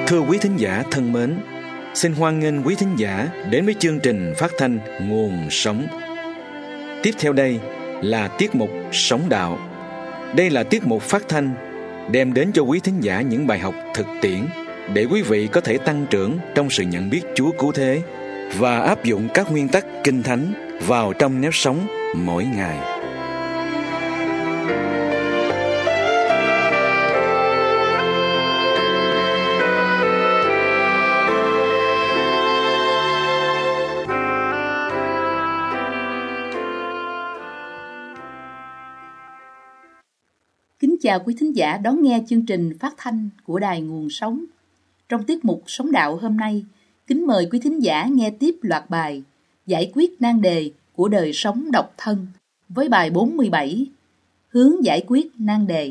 Thưa quý thính giả thân mến, xin hoan nghênh quý thính giả đến với chương trình phát thanh Nguồn Sống. Tiếp theo đây là tiết mục Sống Đạo. Đây là tiết mục phát thanh đem đến cho quý thính giả những bài học thực tiễn để quý vị có thể tăng trưởng trong sự nhận biết Chúa cứu thế và áp dụng các nguyên tắc Kinh Thánh vào trong nếp sống mỗi ngày. Kính chào quý thính giả đón nghe chương trình phát thanh của Đài Nguồn Sống. Trong tiết mục Sống Đạo hôm nay, kính mời quý thính giả nghe tiếp loạt bài Giải quyết nan đề của đời sống độc thân với bài 47, Hướng giải quyết nan đề.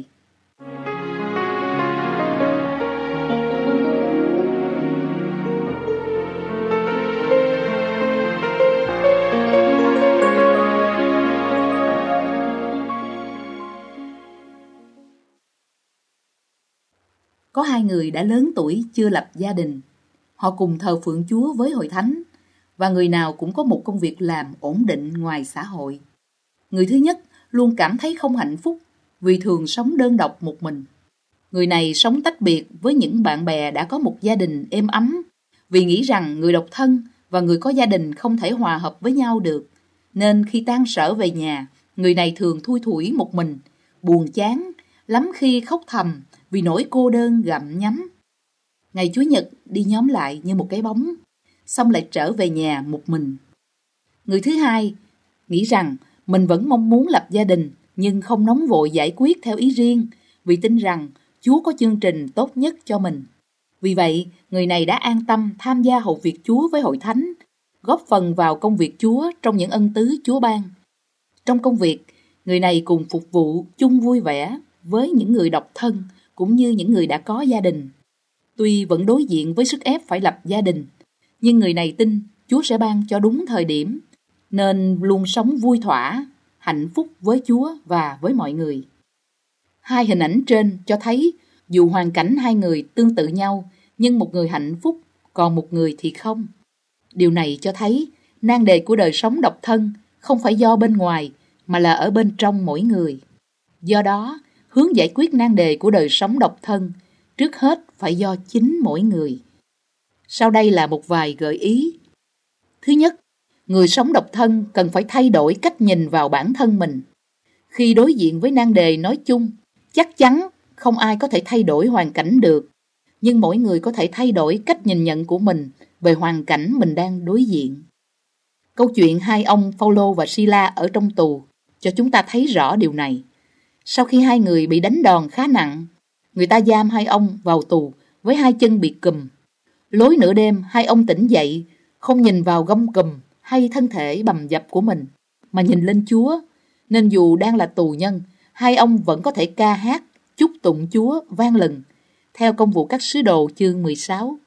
Có hai người đã lớn tuổi chưa lập gia đình. Họ cùng thờ phượng Chúa với hội thánh và người nào cũng có một công việc làm ổn định ngoài xã hội. Người thứ nhất luôn cảm thấy không hạnh phúc vì thường sống đơn độc một mình. Người này sống tách biệt với những bạn bè đã có một gia đình êm ấm vì nghĩ rằng người độc thân và người có gia đình không thể hòa hợp với nhau được. Nên khi tan sở về nhà, người này thường thui thủi một mình, buồn chán, lắm khi khóc thầm vì nỗi cô đơn gặm nhấm. Ngày Chủ nhật đi nhóm lại như một cái bóng, xong lại trở về nhà một mình. Người thứ hai nghĩ rằng mình vẫn mong muốn lập gia đình nhưng không nóng vội giải quyết theo ý riêng vì tin rằng Chúa có chương trình tốt nhất cho mình. Vì vậy, người này đã an tâm tham gia hầu việc Chúa với hội thánh, góp phần vào công việc Chúa trong những ân tứ Chúa ban. Trong công việc, người này cùng phục vụ chung vui vẻ với những người độc thân cũng như những người đã có gia đình. Tuy vẫn đối diện với sức ép phải lập gia đình, nhưng người này tin Chúa sẽ ban cho đúng thời điểm, nên luôn sống vui thỏa, hạnh phúc với Chúa và với mọi người. Hai hình ảnh trên cho thấy dù hoàn cảnh hai người tương tự nhau, nhưng một người hạnh phúc, còn một người thì không. Điều này cho thấy nan đề của đời sống độc thân không phải do bên ngoài, mà là ở bên trong mỗi người. Do đó, hướng giải quyết nan đề của đời sống độc thân trước hết phải do chính mỗi người. Sau đây là một vài gợi ý. Thứ nhất, người sống độc thân cần phải thay đổi cách nhìn vào bản thân mình. Khi đối diện với nan đề nói chung, chắc chắn không ai có thể thay đổi hoàn cảnh được, nhưng mỗi người có thể thay đổi cách nhìn nhận của mình về hoàn cảnh mình đang đối diện. Câu chuyện hai ông Phaolô và Sila ở trong tù cho chúng ta thấy rõ điều này. Sau khi hai người bị đánh đòn khá nặng, người ta giam hai ông vào tù với hai chân bị cùm. Lối nửa đêm, hai ông tỉnh dậy, không nhìn vào gông cùm hay thân thể bầm dập của mình, mà nhìn lên Chúa. Nên dù đang là tù nhân, hai ông vẫn có thể ca hát, chúc tụng Chúa vang lừng, theo Công vụ các sứ đồ chương 16.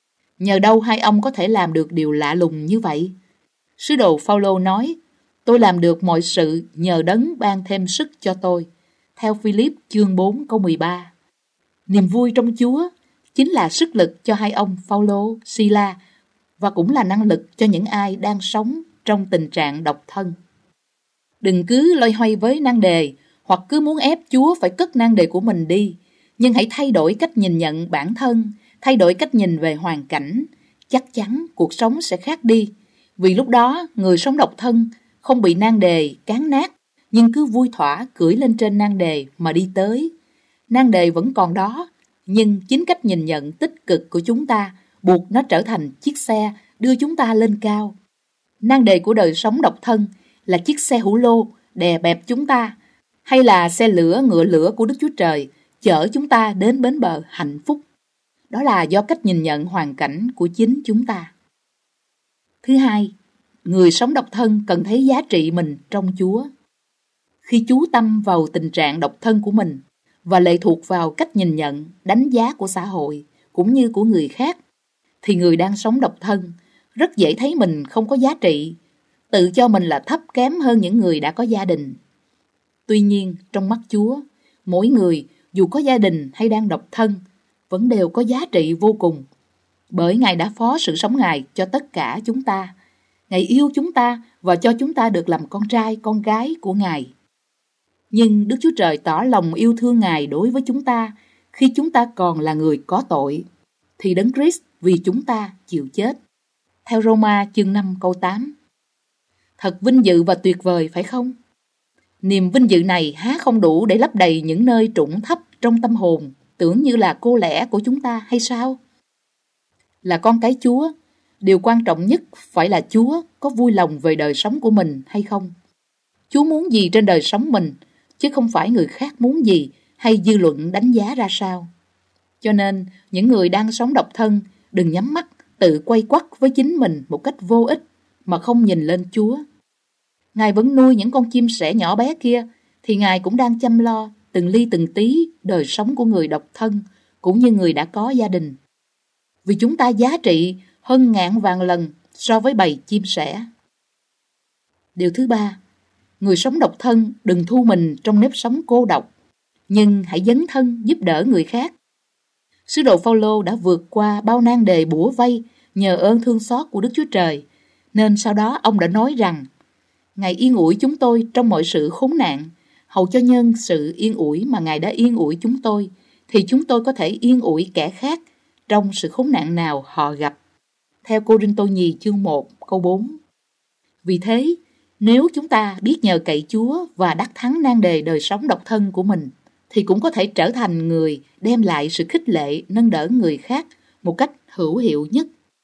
Nhờ đâu hai ông có thể làm được điều lạ lùng như vậy? Sứ đồ Phaolô nói, tôi làm được mọi sự nhờ Đấng ban thêm sức cho tôi, theo Philip chương 4 câu 13. Niềm vui trong Chúa chính là sức lực cho hai ông Phaolô, Sila và cũng là năng lực cho những ai đang sống trong tình trạng độc thân. Đừng cứ loay hoay với nan đề hoặc cứ muốn ép Chúa phải cất nan đề của mình đi, nhưng hãy thay đổi cách nhìn nhận bản thân, thay đổi cách nhìn về hoàn cảnh. Chắc chắn cuộc sống sẽ khác đi, vì lúc đó người sống độc thân không bị nan đề cán nát, nhưng cứ vui thỏa cưỡi lên trên nan đề mà đi tới. Nan đề vẫn còn đó, nhưng chính cách nhìn nhận tích cực của chúng ta buộc nó trở thành chiếc xe đưa chúng ta lên cao. Nan đề của đời sống độc thân là chiếc xe hữu lô đè bẹp chúng ta, hay là xe lửa ngựa lửa của Đức Chúa Trời chở chúng ta đến bến bờ hạnh phúc. Đó là do cách nhìn nhận hoàn cảnh của chính chúng ta. Thứ hai, người sống độc thân cần thấy giá trị mình trong Chúa. Khi chú tâm vào tình trạng độc thân của mình và lệ thuộc vào cách nhìn nhận, đánh giá của xã hội cũng như của người khác, thì người đang sống độc thân rất dễ thấy mình không có giá trị, tự cho mình là thấp kém hơn những người đã có gia đình. Tuy nhiên, trong mắt Chúa, mỗi người dù có gia đình hay đang độc thân vẫn đều có giá trị vô cùng, bởi Ngài đã phó sự sống Ngài cho tất cả chúng ta. Ngài yêu chúng ta và cho chúng ta được làm con trai, con gái của Ngài. Nhưng Đức Chúa Trời tỏ lòng yêu thương Ngài đối với chúng ta khi chúng ta còn là người có tội, thì Đấng Christ vì chúng ta chịu chết. Theo Roma chương 5 câu 8. Thật vinh dự và tuyệt vời phải không? Niềm vinh dự này há không đủ để lấp đầy những nơi trũng thấp trong tâm hồn, tưởng như là cô lẻ của chúng ta hay sao? Là con cái Chúa, điều quan trọng nhất phải là Chúa có vui lòng về đời sống của mình hay không. Chúa muốn gì trên đời sống mình, chứ không phải người khác muốn gì hay dư luận đánh giá ra sao. Cho nên, những người đang sống độc thân, đừng nhắm mắt, tự quay quắt với chính mình một cách vô ích mà không nhìn lên Chúa. Ngài vẫn nuôi những con chim sẻ nhỏ bé kia, thì Ngài cũng đang chăm lo từng ly từng tí đời sống của người độc thân, cũng như người đã có gia đình. Vì chúng ta giá trị hơn ngàn vạn lần so với bầy chim sẻ. Điều thứ ba, người sống độc thân đừng thu mình trong nếp sống cô độc, nhưng hãy dấn thân giúp đỡ người khác. Sứ đồ Phao-lô đã vượt qua bao nan đề bủa vây nhờ ơn thương xót của Đức Chúa Trời, nên sau đó ông đã nói rằng: Ngài yên ủi chúng tôi trong mọi sự khốn nạn, hầu cho nhân sự yên ủi mà Ngài đã yên ủi chúng tôi, thì chúng tôi có thể yên ủi kẻ khác trong sự khốn nạn nào họ gặp. Theo Cô-rinh-tô nhì chương 1 câu 4. Vì thế, nếu chúng ta biết nhờ cậy Chúa và đắc thắng nan đề đời sống độc thân của mình, thì cũng có thể trở thành người đem lại sự khích lệ, nâng đỡ người khác một cách hữu hiệu nhất.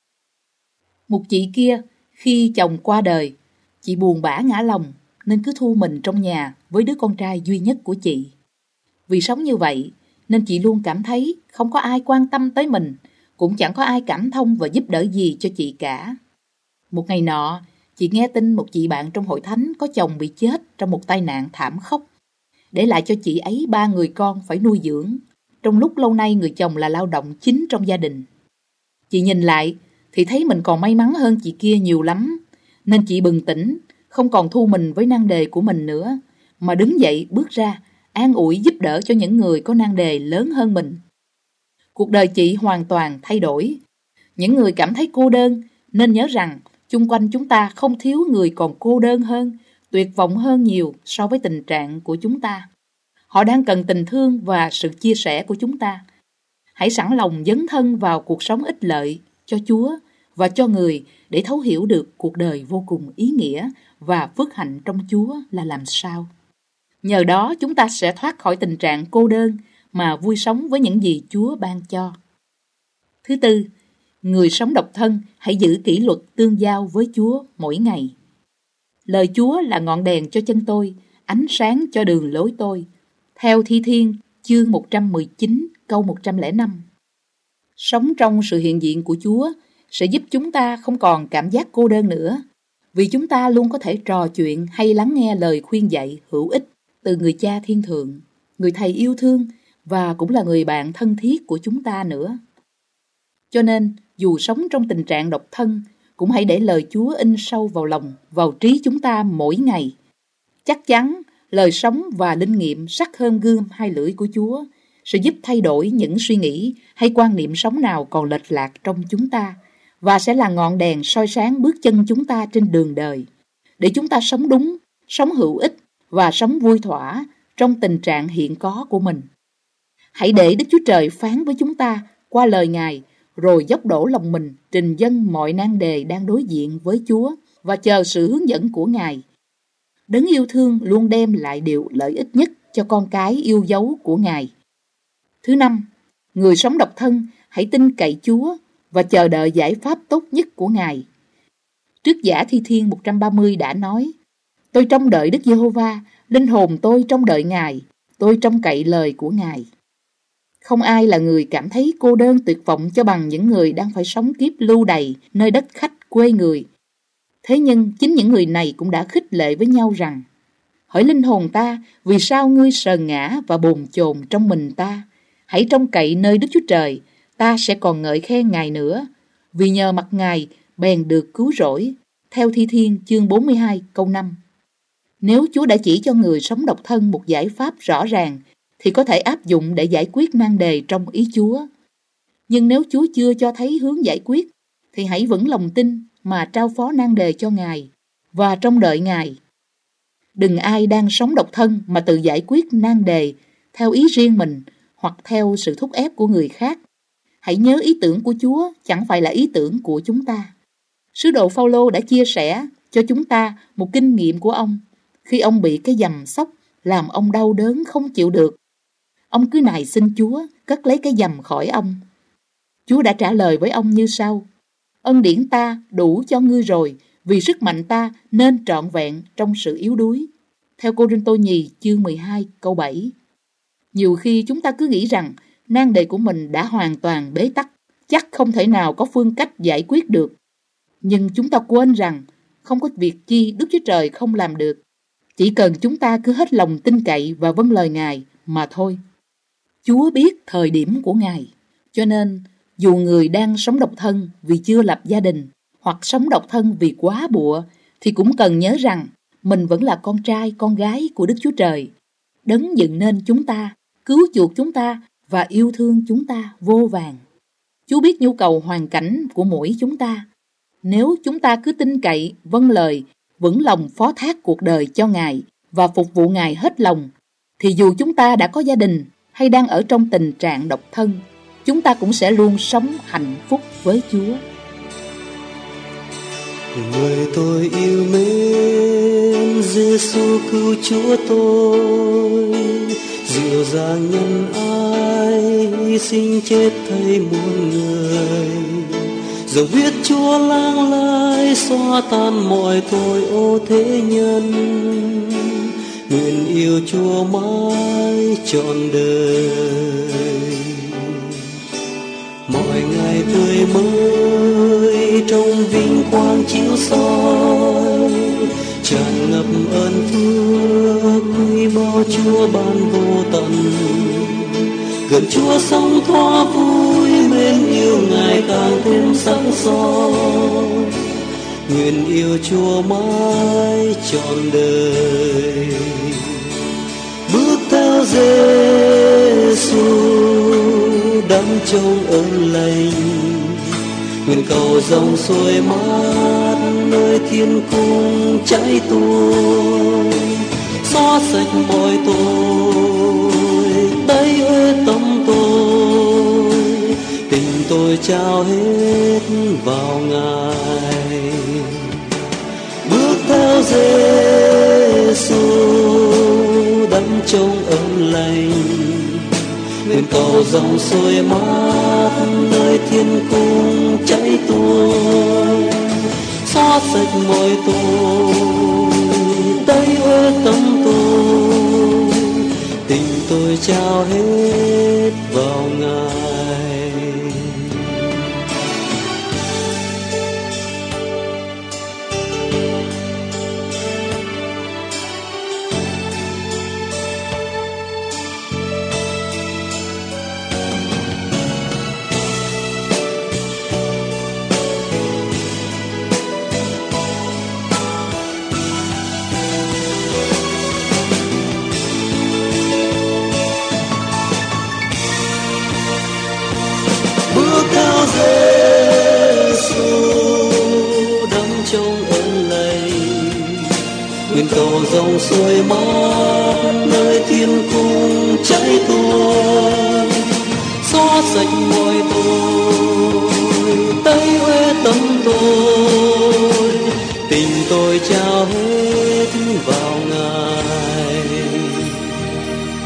Một chị kia, khi chồng qua đời, chị buồn bã ngã lòng nên cứ thu mình trong nhà với đứa con trai duy nhất của chị. Vì sống như vậy nên chị luôn cảm thấy không có ai quan tâm tới mình, cũng chẳng có ai cảm thông và giúp đỡ gì cho chị cả. Một ngày nọ, chị nghe tin một chị bạn trong hội thánh có chồng bị chết trong một tai nạn thảm khốc, để lại cho chị ấy 3 người con phải nuôi dưỡng, trong lúc lâu nay người chồng là lao động chính trong gia đình. Chị nhìn lại thì thấy mình còn may mắn hơn chị kia nhiều lắm, nên chị bừng tỉnh, không còn thu mình với nan đề của mình nữa, mà đứng dậy bước ra, an ủi giúp đỡ cho những người có nan đề lớn hơn mình. Cuộc đời chị hoàn toàn thay đổi. Những người cảm thấy cô đơn nên nhớ rằng chung quanh chúng ta không thiếu người còn cô đơn hơn, tuyệt vọng hơn nhiều so với tình trạng của chúng ta. Họ đang cần tình thương và sự chia sẻ của chúng ta. Hãy sẵn lòng dấn thân vào cuộc sống ích lợi cho Chúa và cho người để thấu hiểu được cuộc đời vô cùng ý nghĩa và phước hạnh trong Chúa là làm sao. Nhờ đó chúng ta sẽ thoát khỏi tình trạng cô đơn mà vui sống với những gì Chúa ban cho. Thứ tư, người sống độc thân hãy giữ kỷ luật tương giao với Chúa mỗi ngày. Lời Chúa là ngọn đèn cho chân tôi, ánh sáng cho đường lối tôi. Theo Thi Thiên chương 119 câu 105. Sống trong sự hiện diện của Chúa sẽ giúp chúng ta không còn cảm giác cô đơn nữa, vì chúng ta luôn có thể trò chuyện hay lắng nghe lời khuyên dạy hữu ích từ người Cha Thiên Thượng, người Thầy yêu thương và cũng là người bạn thân thiết của chúng ta nữa. Cho nên, dù sống trong tình trạng độc thân, cũng hãy để lời Chúa in sâu vào lòng, vào trí chúng ta mỗi ngày. Chắc chắn, lời sống và linh nghiệm sắc hơn gươm hai lưỡi của Chúa sẽ giúp thay đổi những suy nghĩ hay quan niệm sống nào còn lệch lạc trong chúng ta, và sẽ là ngọn đèn soi sáng bước chân chúng ta trên đường đời, để chúng ta sống đúng, sống hữu ích và sống vui thỏa trong tình trạng hiện có của mình. Hãy để Đức Chúa Trời phán với chúng ta qua lời Ngài, rồi dốc đổ lòng mình trình dâng mọi nan đề đang đối diện với Chúa và chờ sự hướng dẫn của Ngài. Đấng yêu thương luôn đem lại điều lợi ích nhất cho con cái yêu dấu của Ngài. Thứ năm, người sống độc thân hãy tin cậy Chúa và chờ đợi giải pháp tốt nhất của Ngài. Trước giả Thi Thiên 130 đã nói: Tôi trông đợi Đức Giê-hô-va, linh hồn tôi trông đợi Ngài, tôi trông cậy lời của Ngài. Không ai là người cảm thấy cô đơn tuyệt vọng cho bằng những người đang phải sống kiếp lưu đày nơi đất khách quê người. Thế nhưng chính những người này cũng đã khích lệ với nhau rằng: Hỡi linh hồn ta, vì sao ngươi sờn ngã và bồn chồn trong mình ta? Hãy trông cậy nơi Đức Chúa Trời, ta sẽ còn ngợi khen Ngài nữa, vì nhờ mặt Ngài bèn được cứu rỗi. Theo Thi Thiên chương 42 câu 5. Nếu Chúa đã chỉ cho người sống độc thân một giải pháp rõ ràng, thì có thể áp dụng để giải quyết nan đề trong ý Chúa. Nhưng nếu Chúa chưa cho thấy hướng giải quyết, thì hãy vững lòng tin mà trao phó nan đề cho Ngài và trông đợi Ngài. Đừng ai đang sống độc thân mà tự giải quyết nan đề theo ý riêng mình hoặc theo sự thúc ép của người khác. Hãy nhớ ý tưởng của Chúa chẳng phải là ý tưởng của chúng ta. Sứ đồ Phao-lô đã chia sẻ cho chúng ta một kinh nghiệm của ông khi ông bị cái giầm sóc làm ông đau đớn không chịu được. Ông cứ nài xin Chúa cất lấy cái giầm khỏi ông. Chúa đã trả lời với ông như sau: ân điển ta đủ cho ngươi rồi, vì sức mạnh ta nên trọn vẹn trong sự yếu đuối. Theo Cô-rinh-tô nhì chương 12 câu 7. Nhiều khi chúng ta cứ nghĩ rằng nan đề của mình đã hoàn toàn bế tắc, chắc không thể nào có phương cách giải quyết được. Nhưng chúng ta quên rằng không có việc chi Đức Chúa Trời không làm được. Chỉ cần chúng ta cứ hết lòng tin cậy và vâng lời Ngài mà thôi. Chúa biết thời điểm của Ngài, cho nên dù người đang sống độc thân vì chưa lập gia đình hoặc sống độc thân vì quá bụa, thì cũng cần nhớ rằng mình vẫn là con trai, con gái của Đức Chúa Trời, đấng dựng nên chúng ta, cứu chuộc chúng ta và yêu thương chúng ta vô vàn. Chúa biết nhu cầu hoàn cảnh của mỗi chúng ta. Nếu chúng ta cứ tin cậy, vâng lời, vững lòng phó thác cuộc đời cho Ngài và phục vụ Ngài hết lòng, thì dù chúng ta đã có gia đình hay đang ở trong tình trạng độc thân, chúng ta cũng sẽ luôn sống hạnh phúc với Chúa. Người tôi yêu mến, Giê-xu cứu Chúa tôi, dịu dàng nhân ái, hy sinh chết thay muôn người. Dòng huyết Chúa lang lai, xóa tan mọi tội ô thế nhân. Nguyện yêu Chúa mãi trọn đời. Mọi ngày tươi mới trong vinh quang chiếu soi, tràn ngập ơn phước quý báu Chúa ban vô tận. Gần Chúa sống thoa vui, mến yêu Ngài càng thêm sắc son. Nguyện yêu Chúa mãi trọn đời. Bước theo Giê-xu đắm trong ơn lành, nguyện cầu dòng suối mát nơi thiên cung chảy tuôn, xóa sạch mọi tội, tẩy uế tâm tôi, tình tôi trao hết vào Ngài. Bước theo Giê-xu đắm trong ơn lành, nguyện cầu dòng suối mát nơi thiên cung chảy tuôn, xóa sạch mọi tội, tẩy uế tâm tôi, tình tôi trao hết vào Ngài. Nguyện cầu dòng suối mát nơi thiên cung chảy tuôn, xóa sạch mọi tội, tẩy uế tâm tôi, tình tôi trao hết vào Ngài.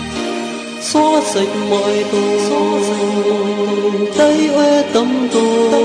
Xóa sạch mọi tội, tẩy uế tâm tôi,